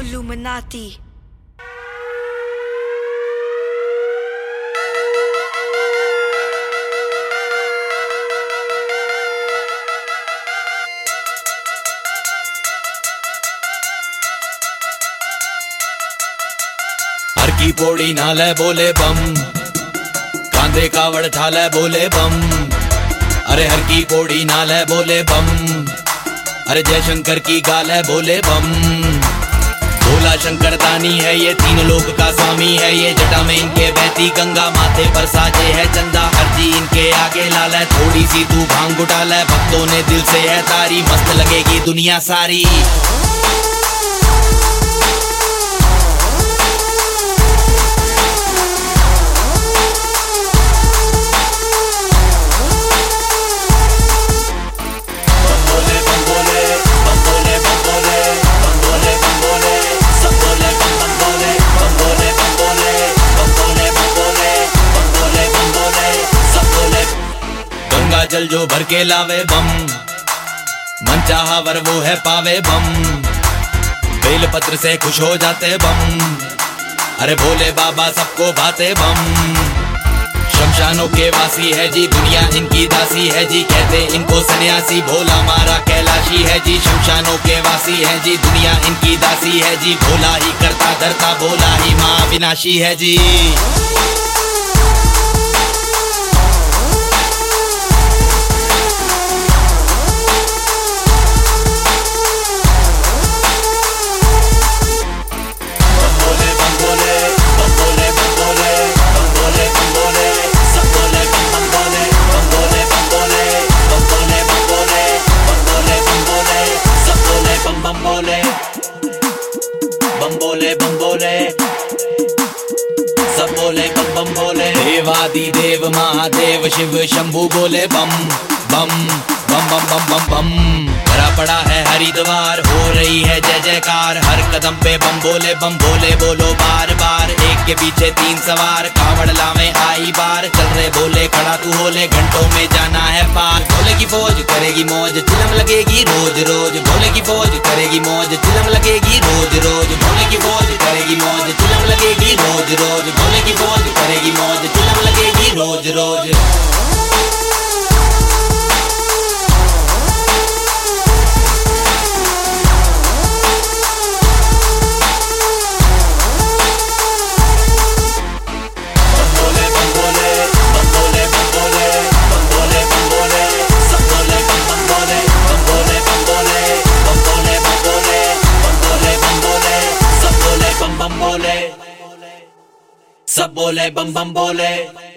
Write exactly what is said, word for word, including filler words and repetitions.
Illuminati. हर की पौड़ी नाले बोले बम, कांधे कावड़ ठाले बोले बम। अरे हर की पौड़ी नाले बोले बम, अरे जयशंकर की गाले बोले बम। भोला शंकर दानी है ये, तीन लोक का स्वामी है ये। जटा में इनके बहती गंगा, माथे पर साजे है चंदा। अर्जी इनके आगे लाल है, थोड़ी सी तू भांग उठा ले। भक्तों ने दिल से है तारी, मस्त लगेगी दुनिया सारी। जल जो भर के लावे बम, मन चाहा वर वो है पावे बम। बेल पत्र से खुश हो जाते बम, अरे भोले बाबा सबको भाते बम। शमशानों के वासी है जी, दुनिया इनकी दासी है जी। कहते इनको सन्यासी, भोला मारा कैलाशी है जी। शमशानों के वासी है जी, दुनिया इनकी दासी है जी। भोला ही करता धरता, भोला ही माँ विनाशी है जी। बम बोले बम बोले, सब बोले बम बम बोले। देवादि देव महादेव शिव शंभू बोले बम बम बम बम बम बम बम। भरा पड़ा है हरिद्वार, हो रही है जय जयकार। हर कदम पे बम बोले बम भोले बोलो बार बार। एक के पीछे तीन सवार, कावड़ लावे आई बार। चल रहे बोले खड़ा तू होले, घंटों में जाना है पार। भोले की फौज करेगी मौज, चिलम लगेगी रोज रोज। भोले की फौज करेगी मौज, चिलम लगेगी रोज रोज। भोले की फौज करेगी मौज, चिलम लगेगी रोज रोज। भोले की फौज करेगी मौज, चिलम लगेगी रोज रोज। सब बोले बम बम बोले।